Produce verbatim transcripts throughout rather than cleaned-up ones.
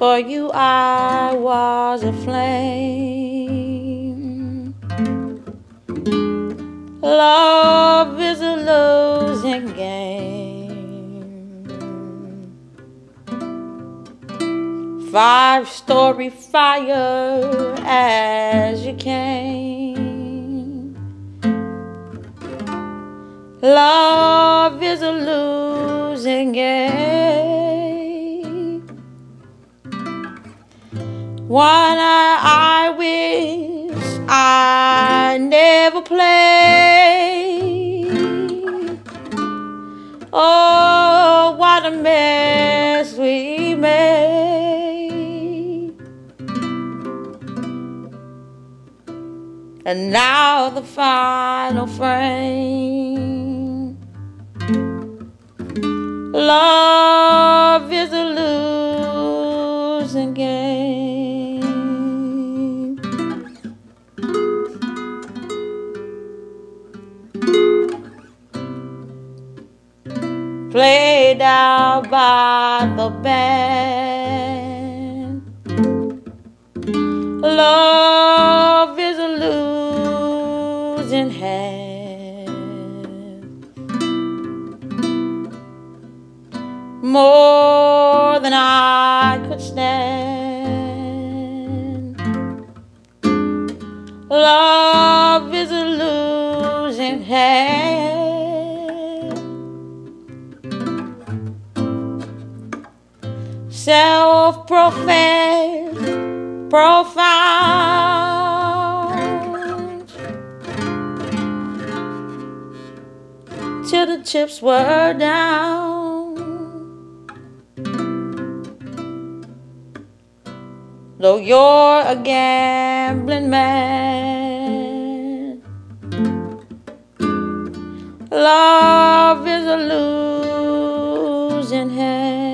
For you I was a flame. Love is a losing game. Five-story fire as you came. Love is a losing game. One I, I wish I never played. Oh, what a mess we made. And now the final frame. Love is a losing game. Played out by the band. Love is a losing hand. More than I could stand. Love is a losing hand. Self-professed, profound, till the chips were down. Though you're a gambling man, love is a losing hand.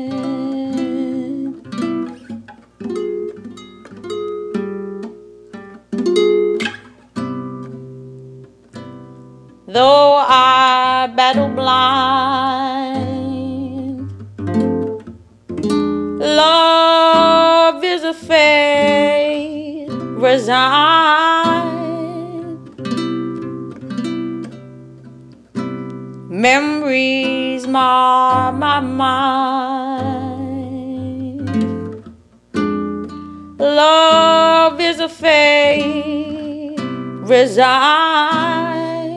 Though I battle blind, love is a fate resigned. Memories mar my mind. Love is a fate resigned.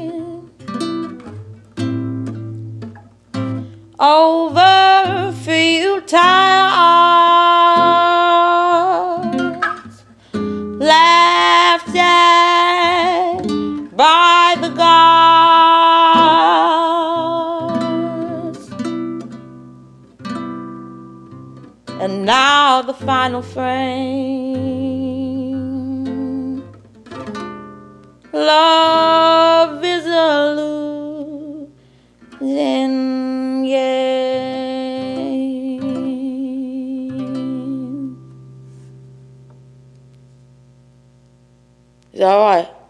Over futile arts, laughed at by the gods. And now the final frame. Love is a losing game. Is that all right?